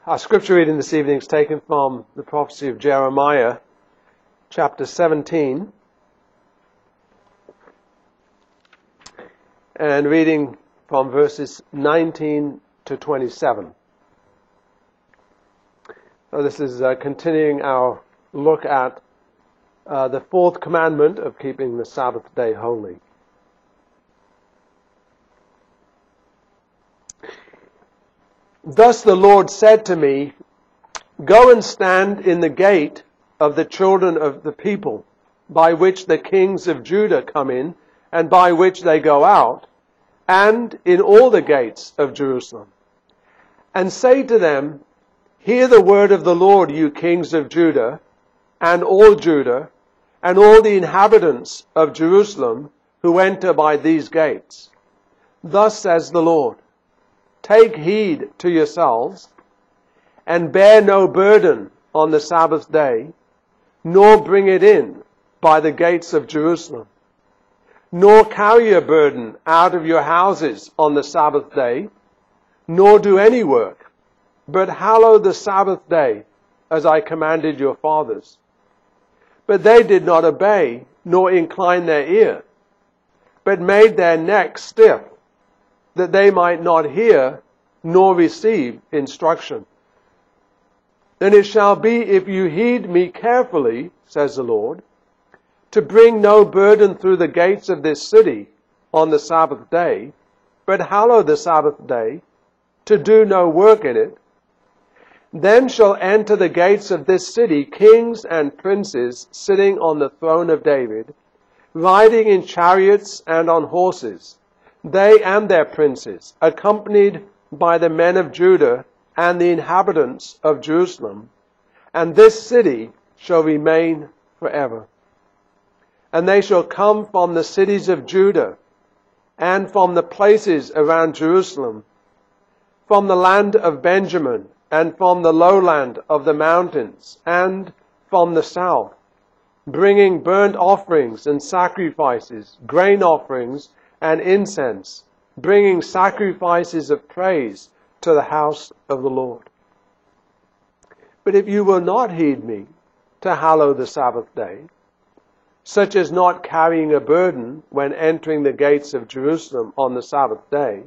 Our scripture reading this evening is taken from the prophecy of Jeremiah, chapter 17, and reading from verses 19 to 27. So this is continuing our look at the fourth commandment of keeping the Sabbath day holy. Thus the Lord said to me, "Go and stand in the gate of the children of the people, by which the kings of Judah come in, and by which they go out, and in all the gates of Jerusalem. And say to them, Hear the word of the Lord, you kings of Judah, and all the inhabitants of Jerusalem who enter by these gates. Thus says the Lord, Take heed to yourselves, and bear no burden on the Sabbath day, nor bring it in by the gates of Jerusalem, nor carry a burden out of your houses on the Sabbath day, nor do any work, but hallow the Sabbath day, as I commanded your fathers. But they did not obey, nor incline their ear, but made their necks stiff, that they might not hear nor receive instruction. Then it shall be, if you heed me carefully, says the Lord, to bring no burden through the gates of this city on the Sabbath day, but hallow the Sabbath day, to do no work in it, then shall enter the gates of this city kings and princes sitting on the throne of David, riding in chariots and on horses, they and their princes, accompanied by the men of Judah and the inhabitants of Jerusalem, and this city shall remain forever. And they shall come from the cities of Judah, and from the places around Jerusalem, from the land of Benjamin, and from the lowland of the mountains, and from the south, bringing burnt offerings and sacrifices, grain offerings and incense, bringing sacrifices of praise to the house of the Lord. But if you will not heed me to hallow the Sabbath day, such as not carrying a burden when entering the gates of Jerusalem on the Sabbath day,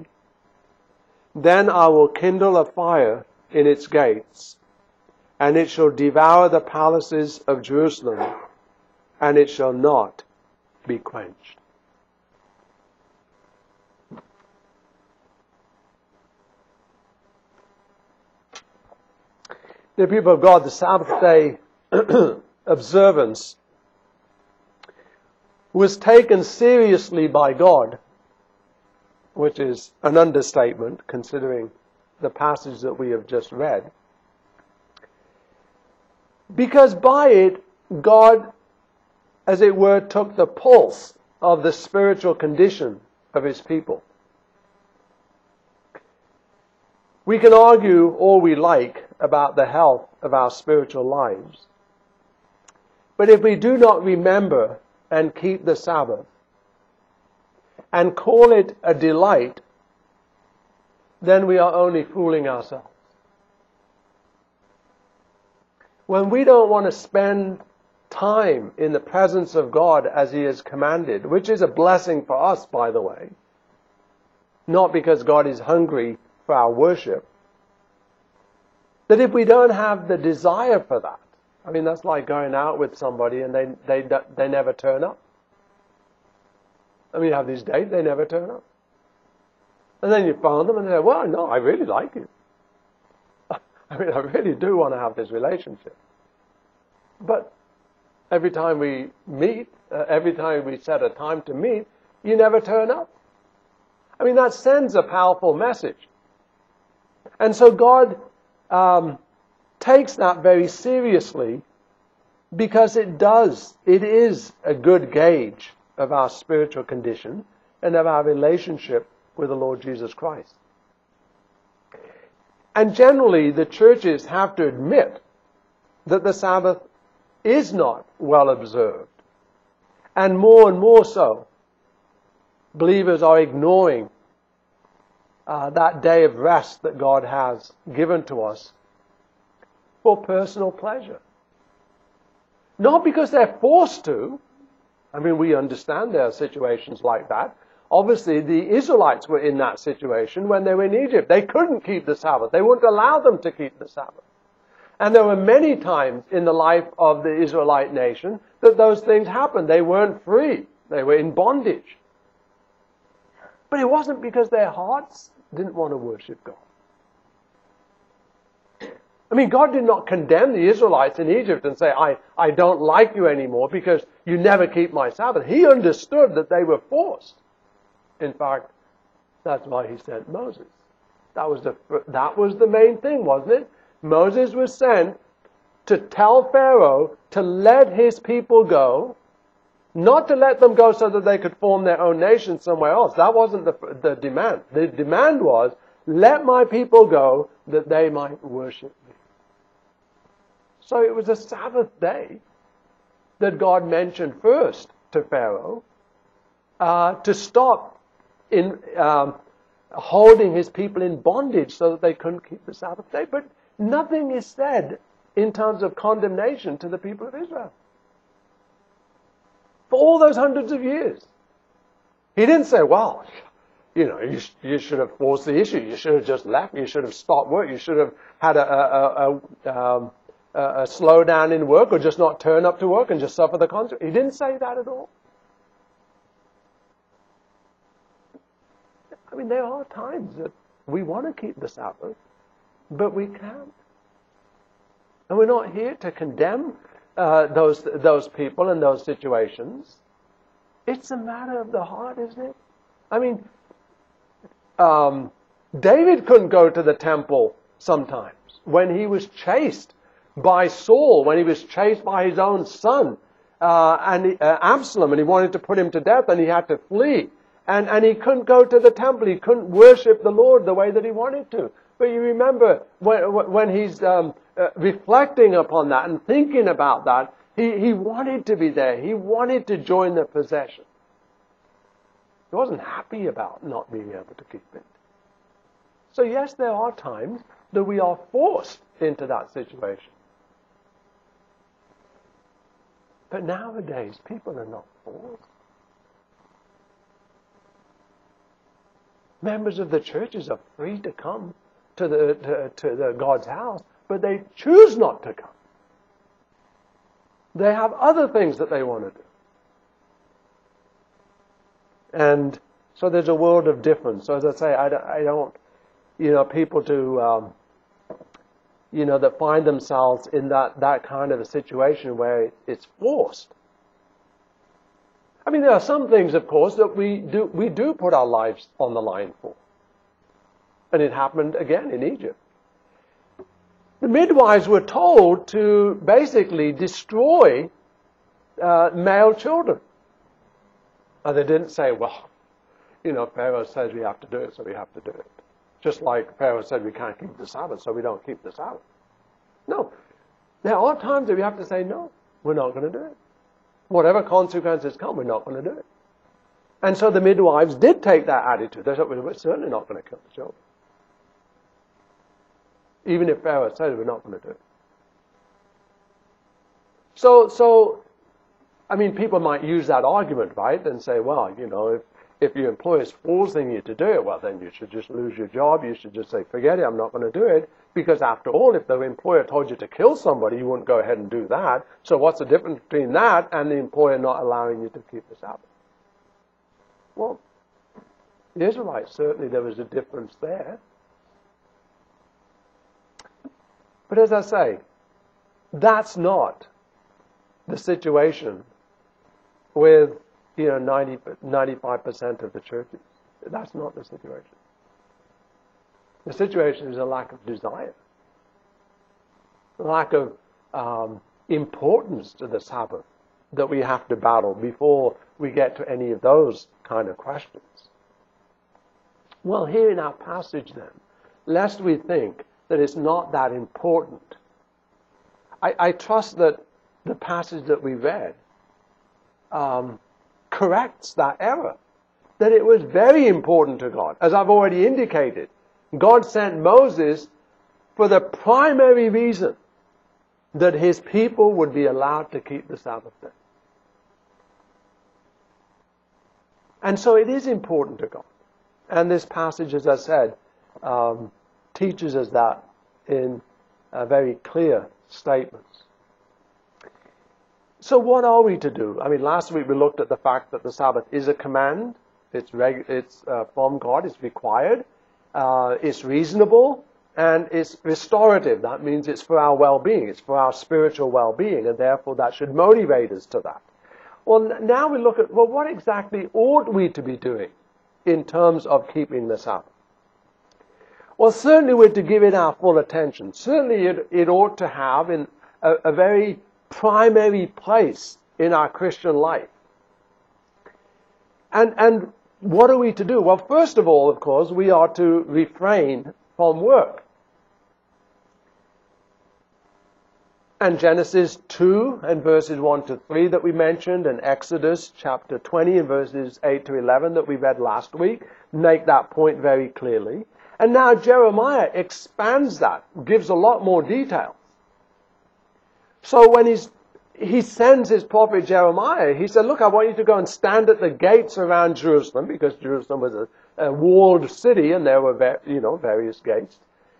then I will kindle a fire in its gates, and it shall devour the palaces of Jerusalem, and it shall not be quenched." The people of God, the Sabbath day observance was taken seriously by God, which is an understatement considering the passage that we have just read, because by it, God, as it were, took the pulse of the spiritual condition of His people. We can argue all we like about the health of our spiritual lives, but if we do not remember and keep the Sabbath and call it a delight, then we are only fooling ourselves. When we don't want to spend time in the presence of God as He has commanded, which is a blessing for us, by the way, not because God is hungry for our worship, that if we don't have the desire for that, I mean, that's like going out with somebody and they never turn up. I mean, you have these dates, they never turn up. And then you phone them and they say, "Well, no, I really like you. I mean, I really do want to have this relationship. But every time we meet, every time we set a time to meet, you never turn up." I mean, that sends a powerful message. And so God takes that very seriously, because it is a good gauge of our spiritual condition and of our relationship with the Lord Jesus Christ. And generally, the churches have to admit that the Sabbath is not well observed. And more so, believers are ignoring that day of rest that God has given to us for personal pleasure. Not because they're forced to. I mean, we understand there are situations like that. Obviously, the Israelites were in that situation when they were in Egypt. They couldn't keep the Sabbath. They wouldn't allow them to keep the Sabbath. And there were many times in the life of the Israelite nation that those things happened. They weren't free. They were in bondage. But it wasn't because their hearts didn't want to worship God. I mean, God did not condemn the Israelites in Egypt and say, I don't like you anymore because you never keep my Sabbath. He understood that they were forced. In fact, that's why he sent Moses. That was the main thing, wasn't it? Moses was sent to tell Pharaoh to let his people go, not to let them go so that they could form their own nation somewhere else. That wasn't the demand. The demand was, let my people go that they might worship me. So it was a Sabbath day that God mentioned first to Pharaoh to stop in holding his people in bondage so that they couldn't keep the Sabbath day. But nothing is said in terms of condemnation to the people of Israel. For all those hundreds of years. He didn't say, well, you should have forced the issue. You should have just left. You should have stopped work. You should have had a slowdown in work or just not turn up to work and just suffer the consequences. He didn't say that at all. I mean, there are times that we want to keep the Sabbath, but we can't. And we're not here to condemn those people and those situations. It's a matter of the heart, isn't it? I mean, David couldn't go to the temple sometimes when he was chased by Saul, when he was chased by his own son, Absalom, and he wanted to put him to death, and he had to flee. And he couldn't go to the temple. He couldn't worship the Lord the way that he wanted to. But you remember when he's reflecting upon that and thinking about that, he wanted to be there. He wanted to join the procession. He wasn't happy about not being able to keep it. So yes, there are times that we are forced into that situation. But nowadays, people are not forced. Members of the churches are free to come to the God's house, but they choose not to come. They have other things that they want to do. And so there's a world of difference. So as I say, I don't, people do, that find themselves in that kind of a situation where it's forced. I mean, there are some things, of course, that we do put our lives on the line for. And it happened again in Egypt. The midwives were told to basically destroy male children. And they didn't say, well, Pharaoh says we have to do it, so we have to do it. Just like Pharaoh said we can't keep the Sabbath, so we don't keep the Sabbath. No. There are times that we have to say, no, we're not going to do it. Whatever consequences come, we're not going to do it. And so the midwives did take that attitude. They said, we're certainly not going to kill the children. Even if Pharaoh said we're not going to do it. So, I mean, people might use that argument, right? And say, well, if your employer is forcing you to do it, well, then you should just lose your job. You should just say, forget it, I'm not going to do it. Because after all, if the employer told you to kill somebody, you wouldn't go ahead and do that. So what's the difference between that and the employer not allowing you to keep the Sabbath? Well, the Israelites, certainly there was a difference there. But as I say, that's not the situation with 95% of the churches. That's not the situation. The situation is a lack of desire, a lack of importance to the Sabbath that we have to battle before we get to any of those kind of questions. Well, here in our passage then, lest we think that it's not that important, I trust that the passage that we read corrects that error, that it was very important to God. As I've already indicated, God sent Moses for the primary reason that his people would be allowed to keep the Sabbath day. And so it is important to God. And this passage, as I said, teaches us that in very clear statements. So what are we to do? I mean, last week we looked at the fact that the Sabbath is a command. It's from God. It's required. It's reasonable. And it's restorative. That means it's for our well-being. It's for our spiritual well-being. And therefore that should motivate us to that. Well, now we look at, well, what exactly ought we to be doing in terms of keeping the Sabbath? Well, certainly we're to give it our full attention. Certainly it ought to have in a very primary place in our Christian life. And what are we to do? Well, first of all, of course, we are to refrain from work. And Genesis 2 and verses 1 to 3 that we mentioned, and Exodus chapter 20 and verses 8 to 11 that we read last week make that point very clearly. And now Jeremiah expands that, gives a lot more details. So when he sends his prophet Jeremiah, he said, look, I want you to go and stand at the gates around Jerusalem, because Jerusalem was a walled city and there were various gates.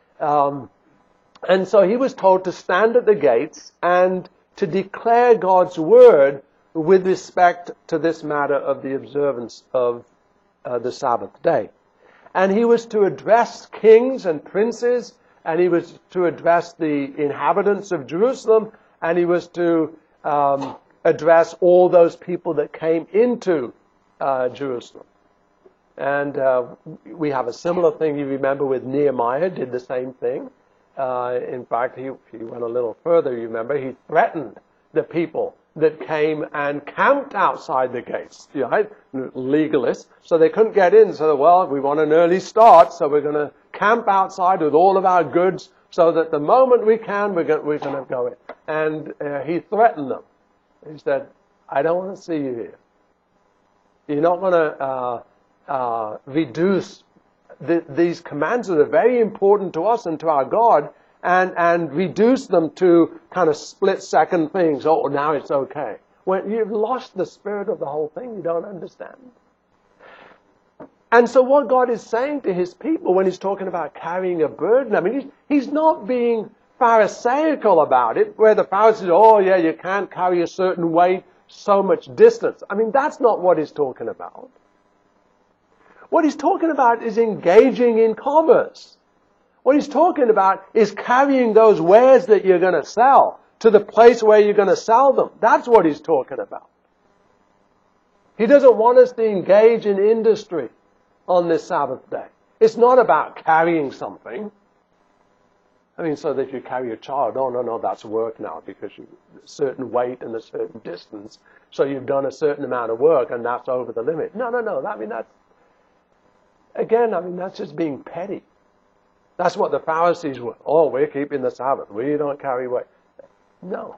And so he was told to stand at the gates and to declare God's word with respect to this matter of the observance of the Sabbath day. And he was to address kings and princes, and he was to address the inhabitants of Jerusalem, and he was to address all those people that came into Jerusalem. And we have a similar thing, you remember, with Nehemiah, did the same thing. In fact, he went a little further, you remember. He threatened the people that came and camped outside the gates, right? Legalists. So they couldn't get in. So, well, we want an early start, so we're going to camp outside with all of our goods so that the moment we can, we're going to go in. And he threatened them. He said, I don't want to see you here. You're not going to reduce these commands that are very important to us and to our God, and reduce them to kind of split-second things. Oh, now it's okay. When you've lost the spirit of the whole thing, you don't understand. And so what God is saying to his people when he's talking about carrying a burden, I mean, he's not being Pharisaical about it, where the Pharisees, oh yeah, you can't carry a certain weight so much distance. I mean, that's not what he's talking about. What he's talking about is engaging in commerce. What he's talking about is carrying those wares that you're going to sell to the place where you're going to sell them. That's what he's talking about. He doesn't want us to engage in industry on this Sabbath day. It's not about carrying something. I mean, so that you carry a child. Oh, no, that's work now because you a certain weight and a certain distance. So you've done a certain amount of work and that's over the limit. No. I mean, that's just being petty. That's what the Pharisees were. Oh, we're keeping the Sabbath. We don't carry weight. No.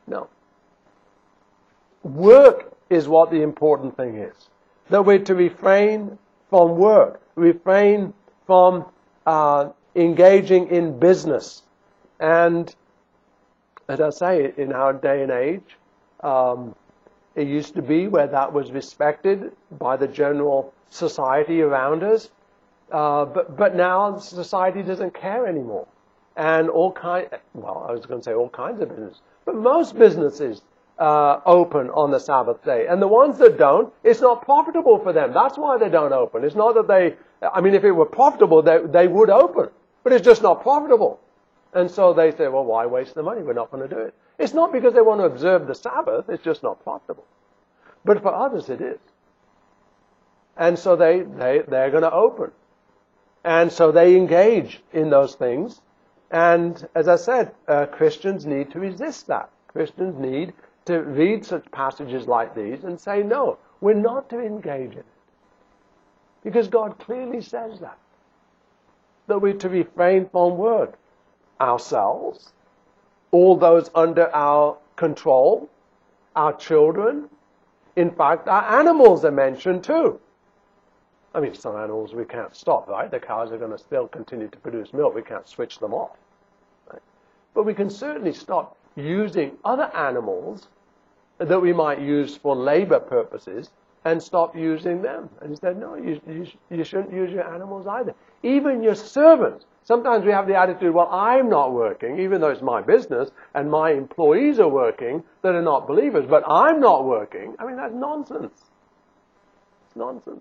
Work is what the important thing is. That we're to refrain from work. Refrain from engaging in business. And as I say, in our day and age, it used to be where that was respected by the general society around us. But now society doesn't care anymore. And all kinds of business. But most businesses open on the Sabbath day. And the ones that don't, it's not profitable for them. That's why they don't open. It's not that if it were profitable, they would open. But it's just not profitable. And so they say, well, why waste the money? We're not going to do it. It's not because they want to observe the Sabbath. It's just not profitable. But for others, it is. And so they're going to open. And so they engage in those things. And as I said, Christians need to resist that. Christians need to read such passages like these and say, no, we're not to engage in it. Because God clearly says that we're to refrain from work. Ourselves, all those under our control, our children, in fact, our animals are mentioned too. I mean, some animals we can't stop, right? The cows are going to still continue to produce milk. We can't switch them off. Right? But we can certainly stop using other animals that we might use for labor purposes and stop using them. And he said, no, you shouldn't use your animals either. Even your servants. Sometimes we have the attitude, well, I'm not working, even though it's my business, and my employees are working that are not believers, but I'm not working. I mean, that's nonsense. It's nonsense.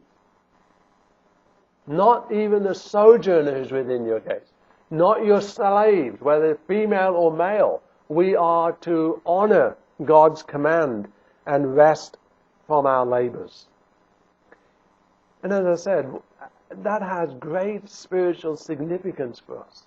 Not even the sojourner who's within your gates. Not your slaves, whether female or male. We are to honor God's command and rest from our labors. And as I said, that has great spiritual significance for us.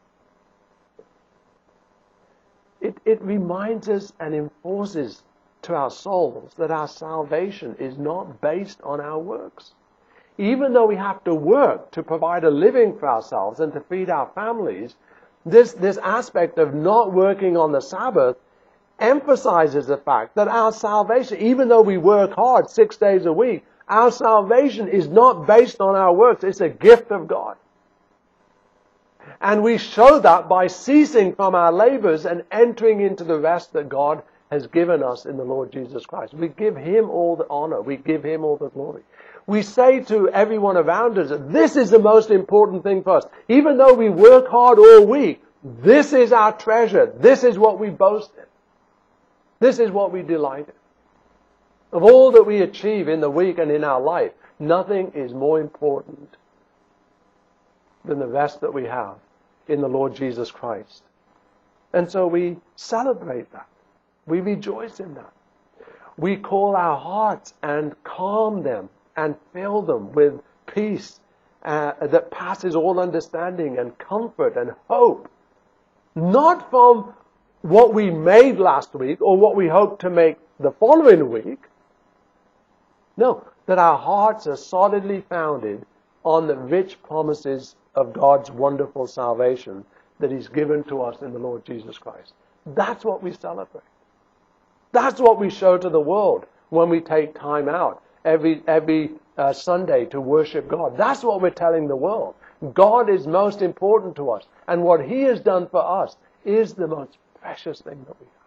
It reminds us and enforces to our souls that our salvation is not based on our works. Even though we have to work to provide a living for ourselves and to feed our families, this aspect of not working on the Sabbath emphasizes the fact that our salvation, even though we work hard 6 days a week, our salvation is not based on our works. It's a gift of God. And we show that by ceasing from our labors and entering into the rest that God has given us in the Lord Jesus Christ. We give Him all the honor. We give Him all the glory. We say to everyone around us that this is the most important thing for us. Even though we work hard all week, this is our treasure. This is what we boast in. This is what we delight in. Of all that we achieve in the week and in our life, nothing is more important than the rest that we have in the Lord Jesus Christ. And so we celebrate that. We rejoice in that. We call our hearts and calm them and fill them with peace that passes all understanding and comfort and hope. Not from what we made last week or what we hope to make the following week. No, that our hearts are solidly founded on the rich promises of God's wonderful salvation that He's given to us in the Lord Jesus Christ. That's what we celebrate. That's what we show to the world when we take time out every Sunday to worship God. That's what we're telling the world. God is most important to us. And what He has done for us is the most precious thing that we have.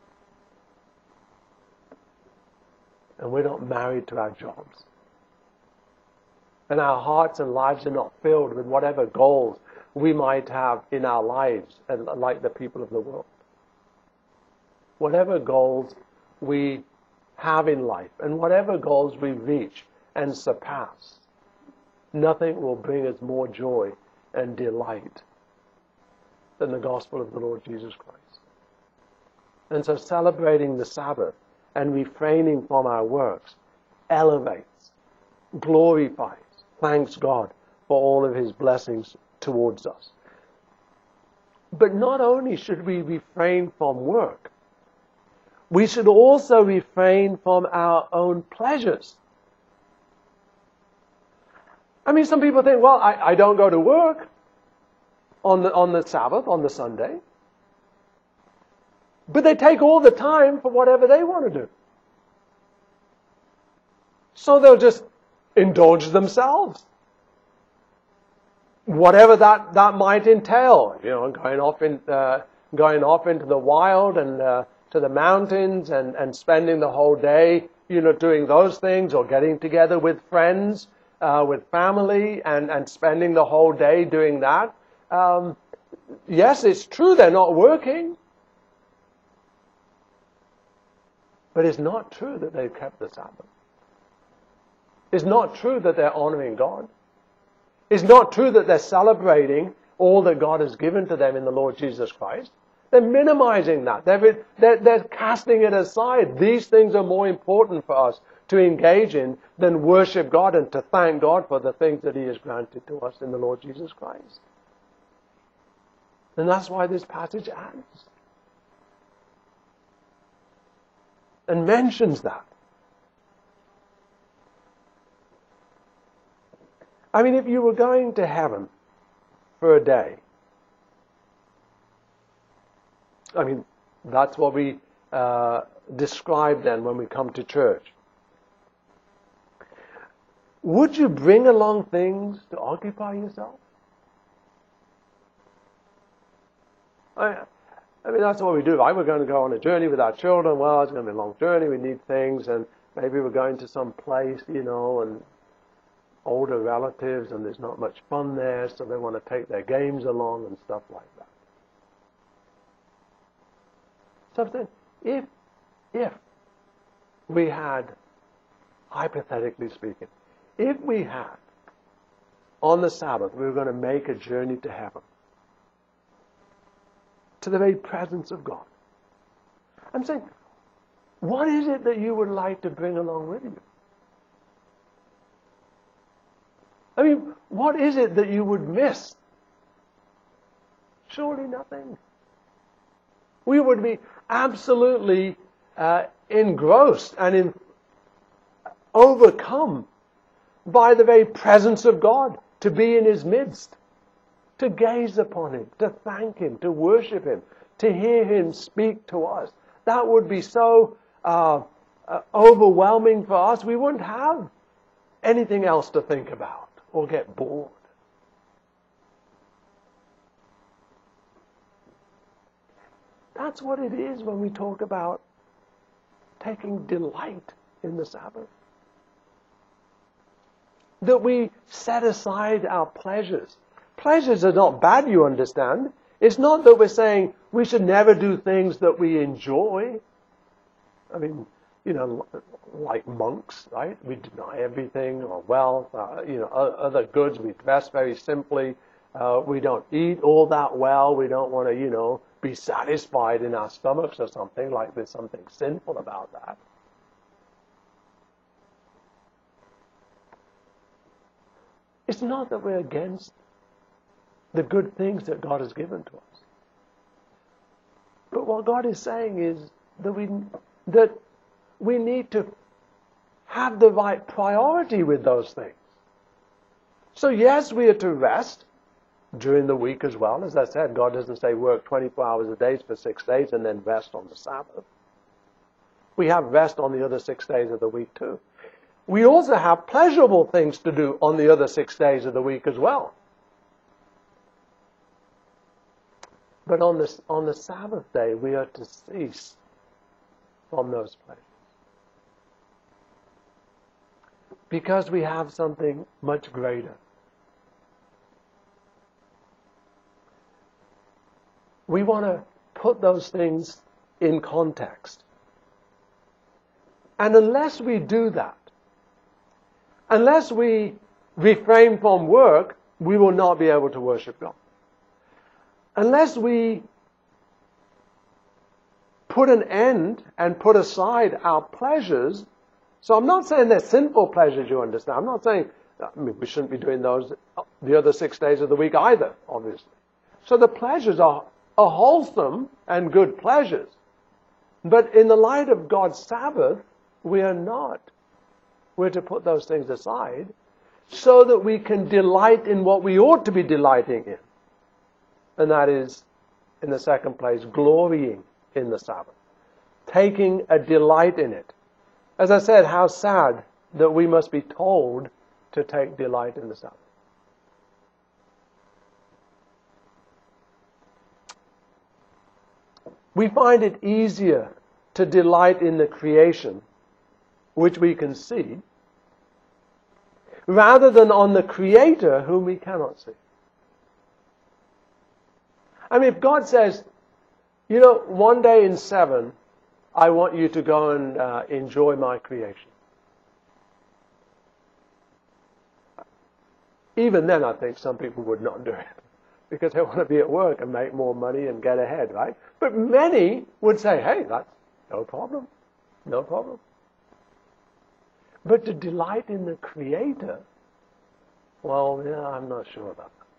And we're not married to our jobs. And our hearts and lives are not filled with whatever goals we might have in our lives, like the people of the world. Whatever goals we have in life and whatever goals we reach and surpass, nothing will bring us more joy and delight than the gospel of the Lord Jesus Christ. And so celebrating the Sabbath and refraining from our works elevates, glorifies, thanks God for all of His blessings towards us. But not only should we refrain from work, we should also refrain from our own pleasures. I mean, some people think, well, I don't go to work on the Sabbath, on the Sunday. But they take all the time for whatever they want to do. So they'll just indulge themselves. Whatever that might entail, going off into the wild and to the mountains and spending the whole day, doing those things, or getting together with friends, with family, and spending the whole day doing that. Yes, it's true they're not working. But it's not true that they've kept the Sabbath. It's not true that they're honoring God. It's not true that they're celebrating all that God has given to them in the Lord Jesus Christ. They're minimizing that. They're casting it aside. These things are more important for us to engage in than worship God and to thank God for the things that He has granted to us in the Lord Jesus Christ. And that's why this passage ends and mentions that. I mean, if you were going to heaven for a day, I mean, that's what we describe then when we come to church. Would you bring along things to occupy yourself? I mean, that's what we do, right? We're going to go on a journey with our children. Well, it's going to be a long journey. We need things, and maybe we're going to some place, and older relatives, and there's not much fun there, so they want to take their games along and stuff like that. Something, if we had, hypothetically speaking, if we had, on the Sabbath, we were going to make a journey to heaven, to the very presence of God. I'm saying, what is it that you would like to bring along with you? I mean, what is it that you would miss? Surely nothing. We would be absolutely engrossed and overcome by the very presence of God, to be in His midst, to gaze upon Him, to thank Him, to worship Him, to hear Him speak to us. That would be so overwhelming for us. We wouldn't have anything else to think about or get bored. That's what it is when we talk about taking delight in the Sabbath. That we set aside our pleasures. Pleasures are not bad, you understand. It's not that we're saying we should never do things that we enjoy. I mean, like monks, right? We deny everything, or wealth, other goods. We dress very simply. We don't eat all that well. We don't want to, be satisfied in our stomachs or something, like there's something sinful about that. It's not that we're against the good things that God has given to us. But what God is saying is that we need to have the right priority with those things. So yes, we are to rest during the week as well. As I said, God doesn't say work 24 hours a day for 6 days and then rest on the Sabbath. We have rest on the other 6 days of the week too. We also have pleasurable things to do on the other 6 days of the week as well. But on the Sabbath day, we are to cease from those pleasures. Because we have something much greater. We want to put those things in context. And unless we do that, unless we refrain from work, we will not be able to worship God. Unless we put an end and put aside our pleasures, so I'm not saying they're sinful pleasures, you understand. I'm not saying, we shouldn't be doing those the other 6 days of the week either, obviously. So the pleasures are wholesome and good pleasures. But in the light of God's Sabbath, we are not. We're to put those things aside so that we can delight in what we ought to be delighting in. And that is, in the second place, glorying in the Sabbath. Taking a delight in it. As I said, how sad that we must be told to take delight in the Sabbath. We find it easier to delight in the creation, which we can see, rather than on the Creator whom we cannot see. I mean, if God says, one day in 7, I want you to go and enjoy my creation. Even then, I think some people would not do it, because they want to be at work and make more money and get ahead, right? But many would say, hey, that's no problem. No problem. But to delight in the Creator, well, I'm not sure about that.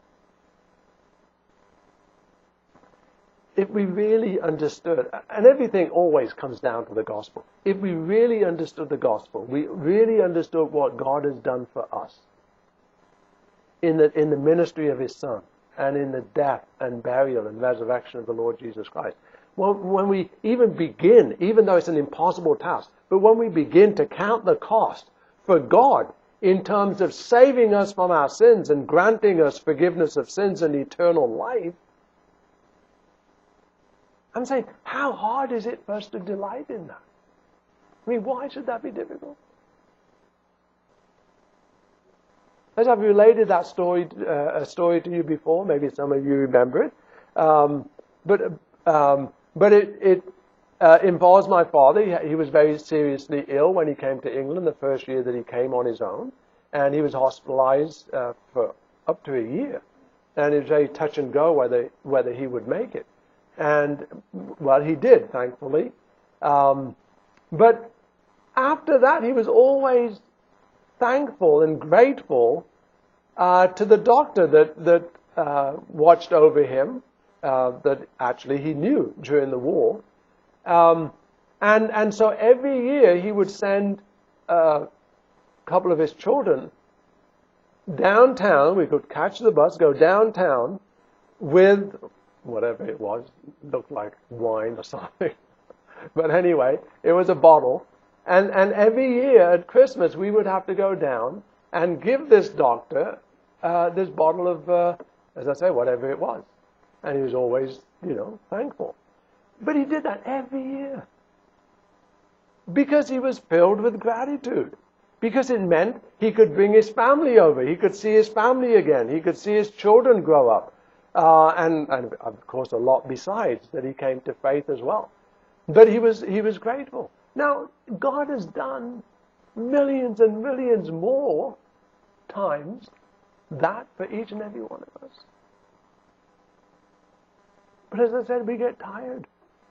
If we really understood, and everything always comes down to the gospel. If we really understood the gospel, we really understood what God has done for us in the ministry of His Son, and in the death and burial and resurrection of the Lord Jesus Christ. When we even begin, even though it's an impossible task, but when we begin to count the cost for God in terms of saving us from our sins and granting us forgiveness of sins and eternal life, I'm saying, how hard is it for us to delight in that? I mean, why should that be difficult? As I've related that story, a story to you before, maybe some of you remember it, but it involves my father. He was very seriously ill when he came to England the first year that he came on his own, and he was hospitalized for up to a year, and it was very touch and go whether he would make it, and well, he did, thankfully, but after that, he was always thankful and grateful to the doctor that watched over him, that actually he knew during the war. And so every year he would send a couple of his children downtown. We could catch the bus, go downtown with whatever it was, looked like wine or something. But anyway, it was a bottle. And every year at Christmas, we would have to go down and give this doctor this bottle of, as I say, whatever it was. And he was always, thankful. But he did that every year. Because he was filled with gratitude. Because it meant he could bring his family over. He could see his family again. He could see his children grow up. And of course, a lot besides that he came to faith as well. But he was grateful. Now, God has done millions and millions more times that for each and every one of us. But as I said, we get tired.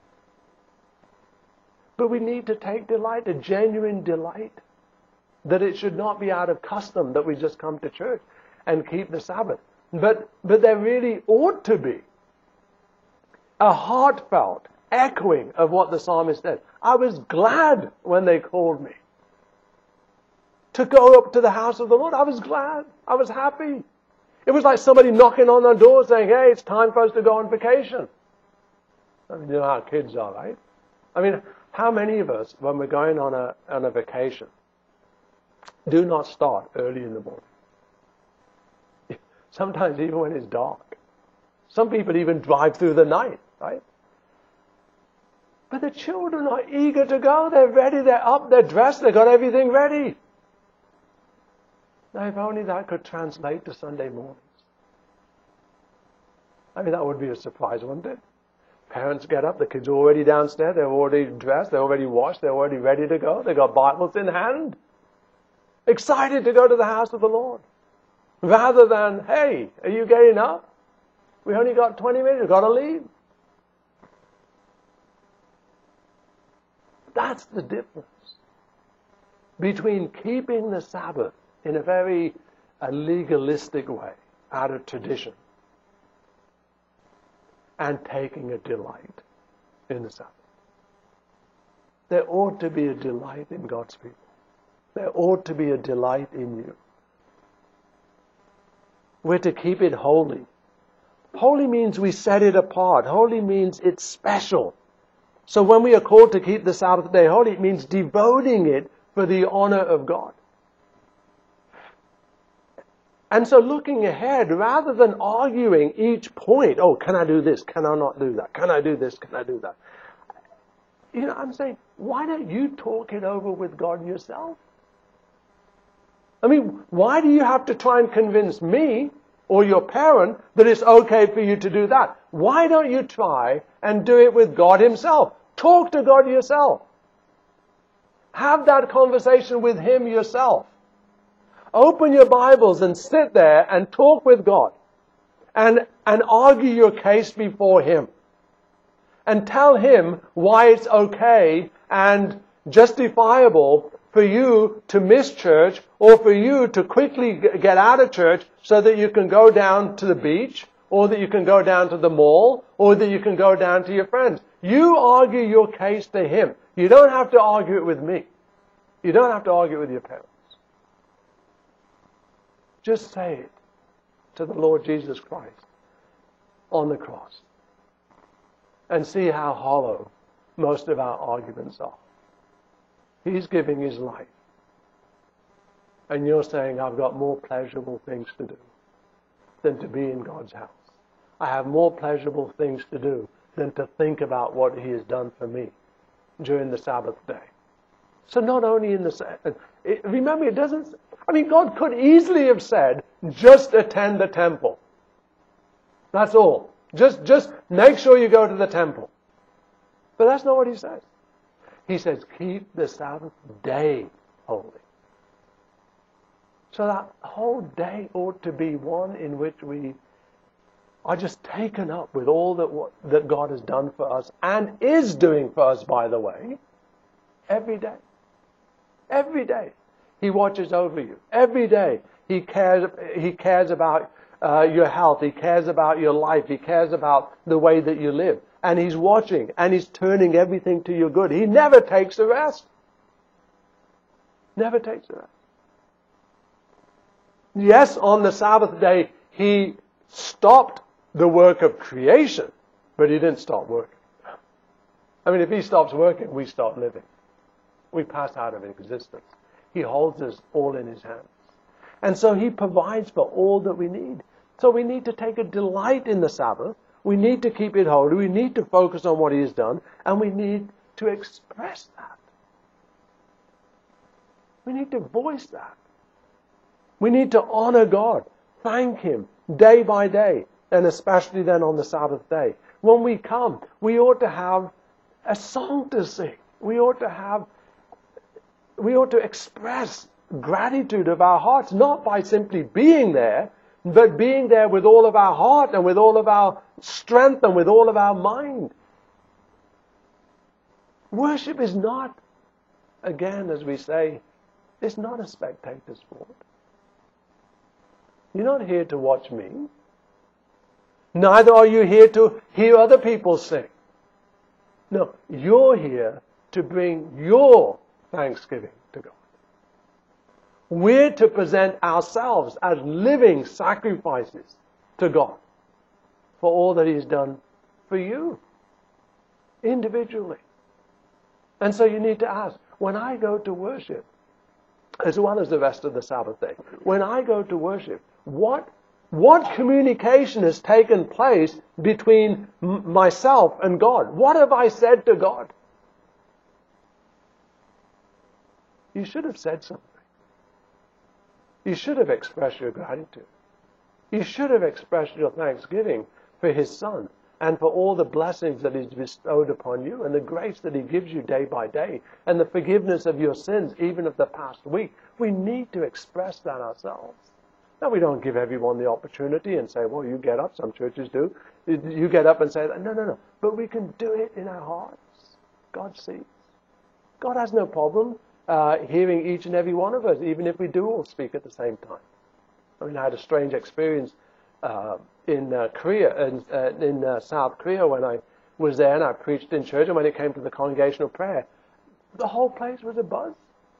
But we need to take delight, a genuine delight, that it should not be out of custom that we just come to church and keep the Sabbath. But there really ought to be a heartfelt echoing of what the psalmist said. I was glad when they called me to go up to the house of the Lord. I was glad. I was happy. It was like somebody knocking on our door saying, hey, it's time for us to go on vacation. I mean, you know how kids are, right? I mean, how many of us, when we're going on a vacation, do not start early in the morning? Sometimes even when it's dark. Some people even drive through the night, right? But the children are eager to go. They're ready. They're up. They're dressed. They've got everything ready. Now, if only that could translate to Sunday mornings. I mean, that would be a surprise, wouldn't it? Parents get up. The kids are already downstairs. They're already dressed. They're already washed. They're already ready to go. They've got Bibles in hand. Excited to go to the house of the Lord. Rather than, hey, are you getting up? We only got 20 minutes. We've got to leave. That's the difference between keeping the Sabbath in a very legalistic way, out of tradition, and taking a delight in the Sabbath. There ought to be a delight in God's people. There ought to be a delight in you. We're to keep it holy. Holy means we set it apart. Holy means it's special. So when we are called to keep the Sabbath day holy, it means devoting it for the honor of God. And so looking ahead, rather than arguing each point, oh, can I do this? Can I not do that? Can I do this? Can I do that? I'm saying, why don't you talk it over with God yourself? I mean, why do you have to try and convince me or your parent that it's okay for you to do that? Why don't you try and do it with God Himself? Talk to God yourself. Have that conversation with Him yourself. Open your Bibles and sit there and talk with God. And argue your case before Him. And tell Him why it's okay and justifiable for you to miss church or for you to quickly get out of church so that you can go down to the beach or that you can go down to the mall or that you can go down to your friends. You argue your case to Him. You don't have to argue it with me. You don't have to argue it with your parents. Just say it to the Lord Jesus Christ on the cross and see how hollow most of our arguments are. He's giving His life. And you're saying, I've got more pleasurable things to do than to be in God's house. I have more pleasurable things to do than to think about what He has done for me during the Sabbath day. So not only in the... Remember, it doesn't... I mean, God could easily have said, just attend the temple. That's all. Just make sure you go to the temple. But that's not what He says. He says, keep the Sabbath day holy. So that whole day ought to be one in which we are just taken up with all that God has done for us and is doing for us, by the way, every day. Every day. He watches over you. Every day. He cares about your health. He cares about your life. He cares about the way that you live. And He's watching. And He's turning everything to your good. He never takes a rest. Never takes a rest. Yes, on the Sabbath day, He stopped the work of creation, but He didn't stop working. I mean, if He stops working, we stop living. We pass out of existence. He holds us all in His hands. And so He provides for all that we need. So we need to take a delight in the Sabbath. We need to keep it holy. We need to focus on what He has done. And we need to express that. We need to voice that. We need to honor God. Thank Him day by day. And especially then on the Sabbath day. When we come, we ought to have a song to sing. We ought to express gratitude of our hearts, not by simply being there, but being there with all of our heart and with all of our strength and with all of our mind. Worship is not, again, as we say, it's not a spectator sport. You're not here to watch me. Neither are you here to hear other people sing. No, you're here to bring your thanksgiving to God. We're to present ourselves as living sacrifices to God for all that He's done for you individually. And so you need to ask, when I go to worship, as well as the rest of the Sabbath day, when I go to worship, what communication has taken place between myself and God? What have I said to God? You should have said something. You should have expressed your gratitude. You should have expressed your thanksgiving for His Son and for all the blessings that He's bestowed upon you and the grace that He gives you day by day and the forgiveness of your sins even of the past week. We need to express that ourselves. Now, we don't give everyone the opportunity and say, well, you get up. Some churches do. You get up and say that. No. But we can do it in our hearts. God sees. God has no problem hearing each and every one of us, even if we do all speak at the same time. I mean, I had a strange experience in Korea, in South Korea, when I was there and I preached in church, and when it came to the congregational prayer, the whole place was abuzz.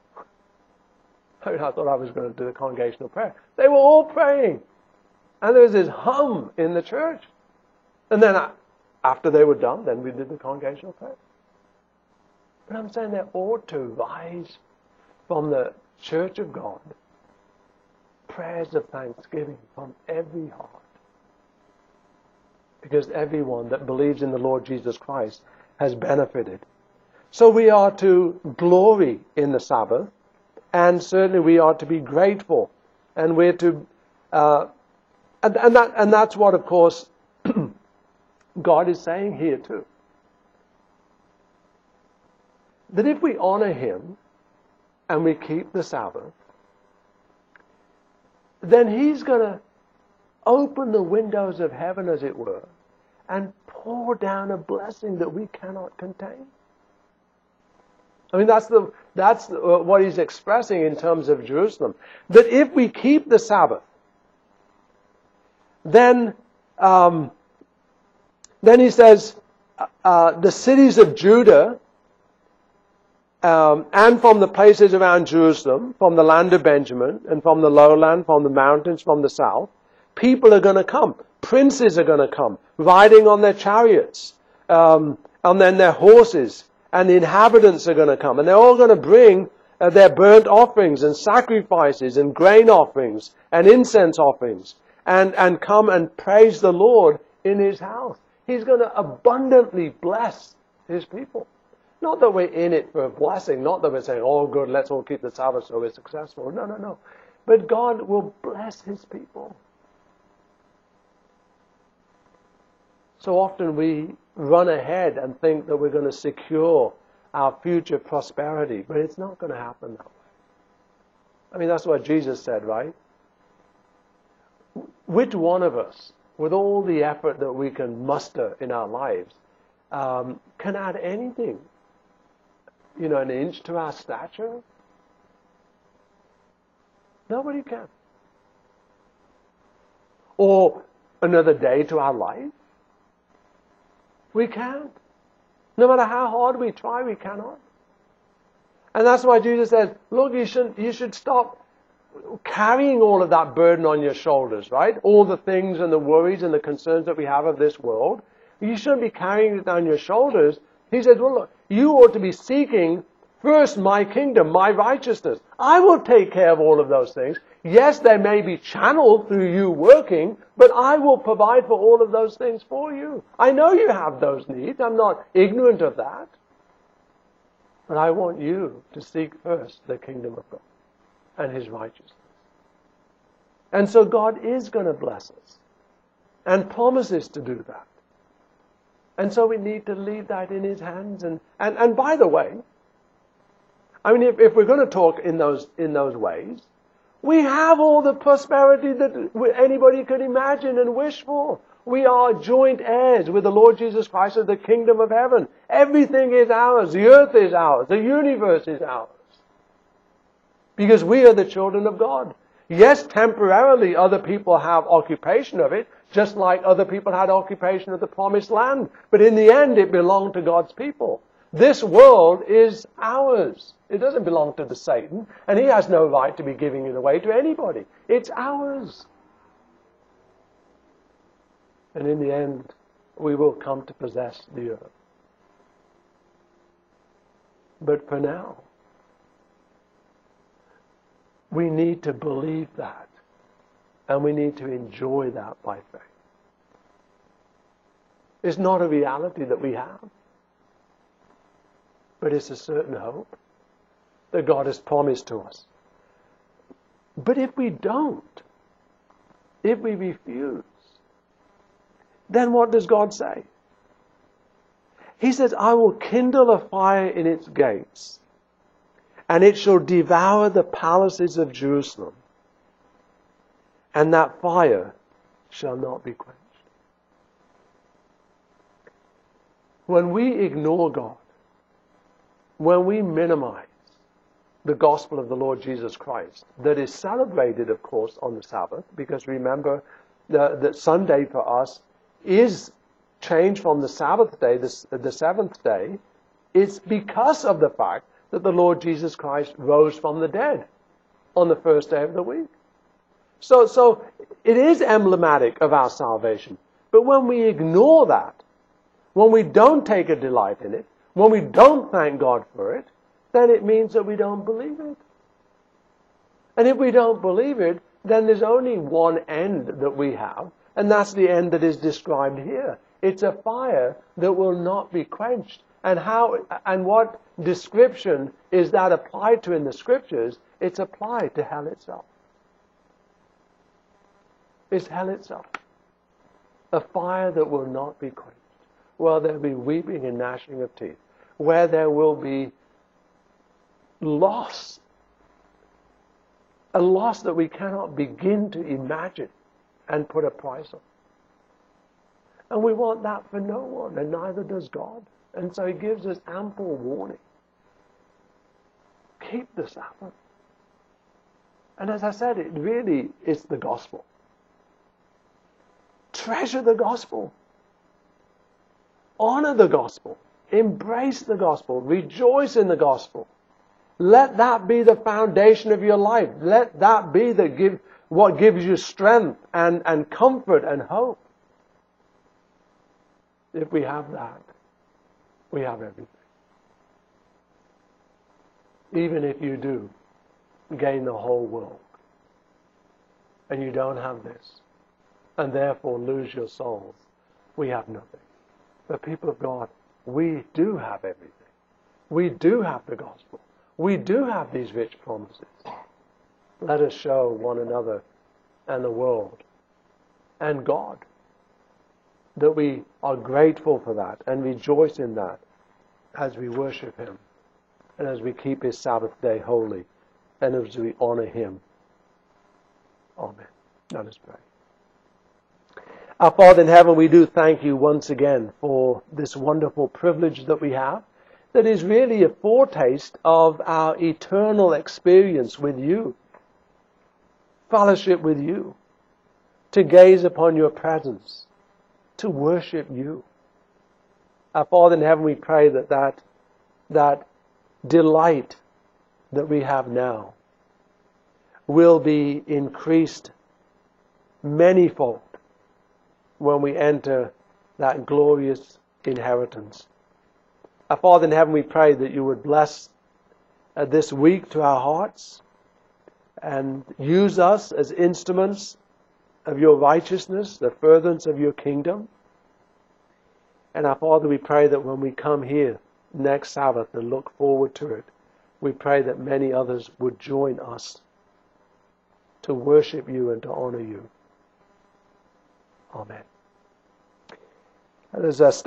I mean, I thought I was going to do the congregational prayer. They were all praying. And there was this hum in the church. And then after they were done, then we did the congregational prayer. But I'm saying there ought to rise from the church of God prayers of thanksgiving from every heart. Because everyone that believes in the Lord Jesus Christ has benefited. So we are to glory in the Sabbath. And certainly we are to be grateful. And we're to... And that's what, of course, God is saying here too. That if we honor Him and we keep the Sabbath, then He's going to open the windows of heaven, as it were, and pour down a blessing that we cannot contain. I mean, that's what He's expressing in terms of Jerusalem. That if we keep the Sabbath, then He says, the cities of Judah, and from the places around Jerusalem, from the land of Benjamin, and from the lowland, from the mountains, from the south, people are going to come. Princes are going to come, riding on their chariots, and then their horses, and the inhabitants are going to come. And they're all going to bring their burnt offerings and sacrifices and grain offerings and incense offerings, and come and praise the Lord in His house. He's going to abundantly bless His people. Not that we're in it for a blessing, not that we're saying, oh good, let's all keep the Sabbath so we're successful. No, no, no. But God will bless His people. So often we run ahead and think that we're going to secure our future prosperity, but it's not going to happen that way. I mean, that's what Jesus said, right? Which one of us, with all the effort that we can muster in our lives, can add anything, an inch to our stature? Nobody can. Or another day to our life? We can't. No matter how hard we try, we cannot. And that's why Jesus said, look, you should stop carrying all of that burden on your shoulders, right? All the things and the worries and the concerns that we have of this world. You shouldn't be carrying it on your shoulders. He says, well, look, you ought to be seeking first my kingdom, my righteousness. I will take care of all of those things. Yes, they may be channeled through you working, but I will provide for all of those things for you. I know you have those needs. I'm not ignorant of that. But I want you to seek first the kingdom of God and His righteousness. And so God is going to bless us and promises to do that. And so we need to leave that in His hands. And by the way, I mean, if we're going to talk in those ways, we have all the prosperity that anybody could imagine and wish for. We are joint heirs with the Lord Jesus Christ of the kingdom of heaven. Everything is ours. The earth is ours. The universe is ours. Because we are the children of God. Yes, temporarily other people have occupation of it, just like other people had occupation of the promised land. But in the end, it belonged to God's people. This world is ours. It doesn't belong to the Satan, and he has no right to be giving it away to anybody. It's ours. And in the end, we will come to possess the earth. But for now, we need to believe that, and we need to enjoy that by faith. It's not a reality that we have, but it's a certain hope that God has promised to us. But if we don't, if we refuse, then what does God say? He says, I will kindle a fire in its gates, and it shall devour the palaces of Jerusalem, and that fire shall not be quenched. When we ignore God, when we minimize the gospel of the Lord Jesus Christ, that is celebrated, of course, on the Sabbath, because remember that Sunday for us is changed from the Sabbath day, the seventh day. It's because of the fact that the Lord Jesus Christ rose from the dead on the first day of the week. So it is emblematic of our salvation. But when we ignore that, when we don't take a delight in it, when we don't thank God for it, then it means that we don't believe it. And if we don't believe it, then there's only one end that we have, and that's the end that is described here. It's a fire that will not be quenched. And what description is that applied to in the Scriptures? It's applied to hell itself. It's hell itself. A fire that will not be quenched. Well, there'll be weeping and gnashing of teeth. Where there will be loss. A loss that we cannot begin to imagine and put a price on. And we want that for no one, and neither does God. And so He gives us ample warning. Keep the Sabbath. And as I said, it really is the gospel. Treasure the gospel. Honor the gospel. Embrace the gospel. Rejoice in the gospel. Let that be the foundation of your life. Let that be what gives you strength and comfort and hope. If we have that, we have everything. Even if you do gain the whole world and you don't have this, and therefore lose your souls, we have nothing. The people of God, we do have everything. We do have the gospel. We do have these rich promises. Let us show one another and the world and God that we are grateful for that and rejoice in that as we worship Him and as we keep His Sabbath day holy and as we honor Him. Amen. Let us pray. Our Father in heaven, we do thank You once again for this wonderful privilege that we have, that is really a foretaste of our eternal experience with You, fellowship with You, to gaze upon Your presence, to worship You. Our Father in heaven, we pray that delight that we have now will be increased manyfold when we enter that glorious inheritance. Our Father in heaven, we pray that You would bless this week to our hearts and use us as instruments of Your righteousness, the furtherance of Your kingdom. And our Father, we pray that when we come here next Sabbath and look forward to it, we pray that many others would join us to worship You and to honor You. Amen. Let us